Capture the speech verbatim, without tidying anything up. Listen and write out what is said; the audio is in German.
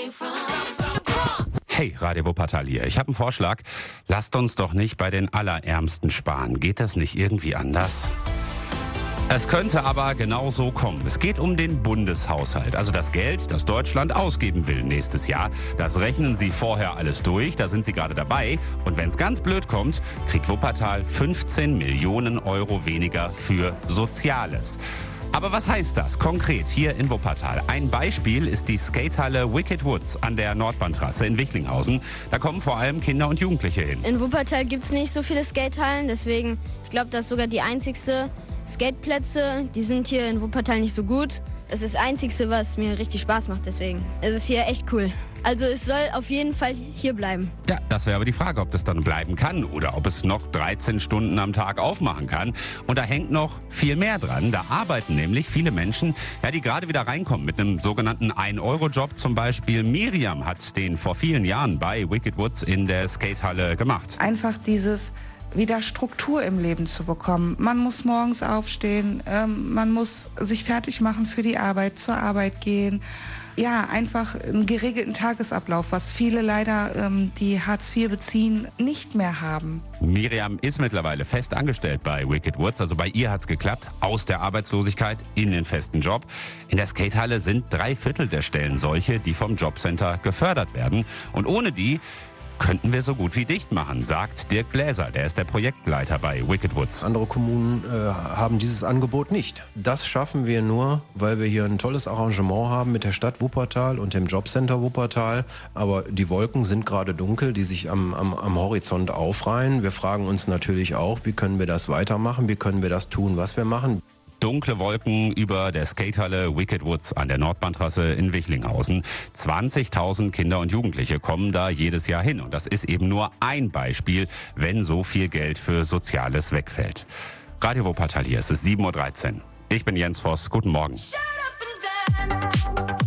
Hey, Radio Wuppertal hier. Ich habe einen Vorschlag. Lasst uns doch nicht bei den Allerärmsten sparen. Geht das nicht irgendwie anders? Es könnte aber genau so kommen. Es geht um den Bundeshaushalt, also das Geld, das Deutschland ausgeben will nächstes Jahr. Das rechnen Sie vorher alles durch, da sind Sie gerade dabei. Und wenn es ganz blöd kommt, kriegt Wuppertal fünfzehn Millionen Euro weniger für Soziales. Aber was heißt das konkret hier in Wuppertal? Ein Beispiel ist die Skatehalle Wicked Woods an der Nordbahntrasse in Wichlinghausen. Da kommen vor allem Kinder und Jugendliche hin. In Wuppertal gibt es nicht so viele Skatehallen, deswegen, ich glaube, das ist sogar die einzigste. Skateplätze, die sind hier in Wuppertal nicht so gut. Das ist das Einzige, was mir richtig Spaß macht, deswegen. Es ist hier echt cool. Also es soll auf jeden Fall hier bleiben. Ja, das wäre aber die Frage, ob das dann bleiben kann oder ob es noch dreizehn Stunden am Tag aufmachen kann. Und da hängt noch viel mehr dran. Da arbeiten nämlich viele Menschen, ja, die gerade wieder reinkommen mit einem sogenannten ein Euro Job zum Beispiel. Miriam hat den vor vielen Jahren bei Wicked Woods in der Skatehalle gemacht. Einfach dieses wieder Struktur im Leben zu bekommen. Man muss morgens aufstehen, ähm, man muss sich fertig machen für die Arbeit, zur Arbeit gehen. Ja, einfach einen geregelten Tagesablauf, was viele leider, ähm, die Hartz vier beziehen, nicht mehr haben. Miriam ist mittlerweile fest angestellt bei Wicked Woods. Also bei ihr hat's geklappt, aus der Arbeitslosigkeit in den festen Job. In der Skatehalle sind drei Viertel der Stellen solche, die vom Jobcenter gefördert werden. Und ohne die könnten wir so gut wie dicht machen, sagt Dirk Gläser. Der ist der Projektleiter bei Wicked Woods. Andere Kommunen äh, haben dieses Angebot nicht. Das schaffen wir nur, weil wir hier ein tolles Arrangement haben mit der Stadt Wuppertal und dem Jobcenter Wuppertal. Aber die Wolken sind gerade dunkel, die sich am, am, am Horizont aufreihen. Wir fragen uns natürlich auch, wie können wir das weitermachen? Wie können wir das tun, was wir machen? Dunkle Wolken über der Skatehalle Wicked Woods an der Nordbahntrasse in Wichlinghausen. zwanzigtausend Kinder und Jugendliche kommen da jedes Jahr hin. Und das ist eben nur ein Beispiel, wenn so viel Geld für Soziales wegfällt. Radio Wuppertal hier, es ist sieben Uhr dreizehn. Ich bin Jens Voss. Guten Morgen.